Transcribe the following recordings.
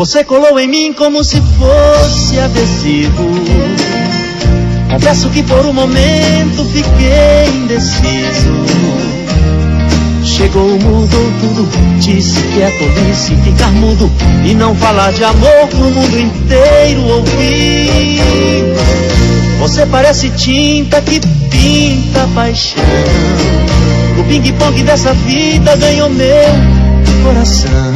Você colou em mim como se fosse adesivo. Confesso que por um momento fiquei indeciso. Chegou, mudou tudo, disse que é tolice ficar mudo e não falar de amor pro mundo inteiro ouvir. Você parece tinta que pinta paixão. O ping-pong dessa vida ganhou meu coração.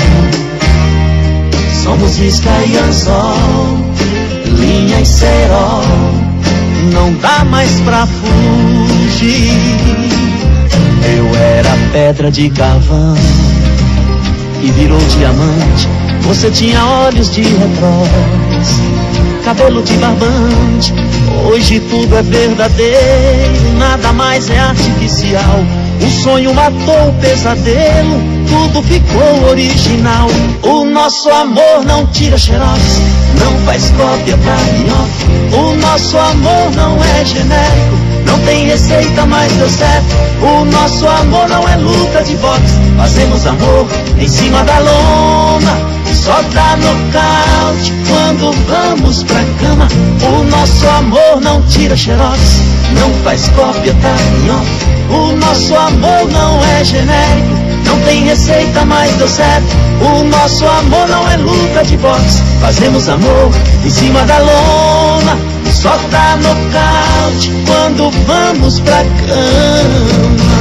Somos isca e anzol, linha e cerol, não dá mais pra fugir. Eu era pedra de carvão e virou diamante. Você tinha olhos de retróis, cabelo de barbante. Hoje tudo é verdadeiro, nada mais é artificial. O sonho matou o pesadelo, tudo ficou original. O nosso amor não tira xerox, não faz cópia pra minhoca. O nosso amor não é genérico, não tem receita, mas deu certo. O nosso amor não é luta de boxe, fazemos amor em cima da lona. Só dá nocaute quando vamos pra cama. O nosso amor não tira xerox, não faz cópia, tá minhoca. O nosso amor não é genérico, não tem receita, mas deu certo. O nosso amor não é luta de boxe, fazemos amor em cima da lona. Só dá nocaute quando vamos pra cama.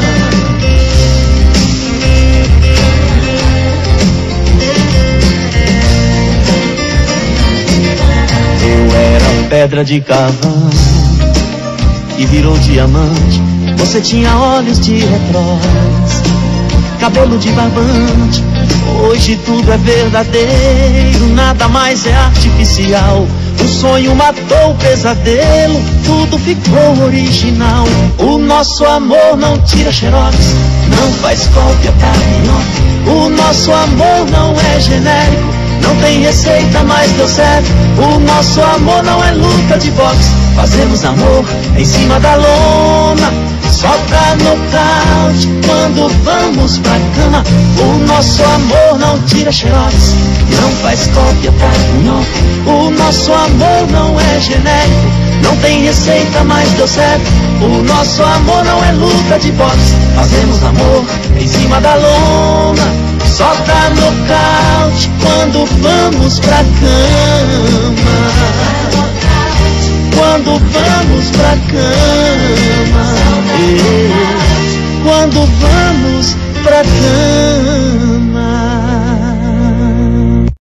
Eu era pedra de carvão e virou diamante. Você tinha olhos de retróis, cabelo de barbante. Hoje tudo é verdadeiro, nada mais é artificial. O sonho matou o pesadelo, tudo ficou original. O nosso amor não tira xerox, não faz cópia pra minhoca. O nosso amor não é genérico, não tem receita, mas deu certo. O nosso amor não é luta de boxe, fazemos amor em cima da lona. Só dá nocaute quando vamos pra cama. O nosso amor não tira xerox, não faz cópia pra minhoca. O nosso amor não é genérico, não tem receita, mas deu certo. O nosso amor não é luta de boxe, fazemos amor em cima da lona. Só dá nocaute quando vamos pra cama. Quando vamos pra cama, quando vamos pra cama.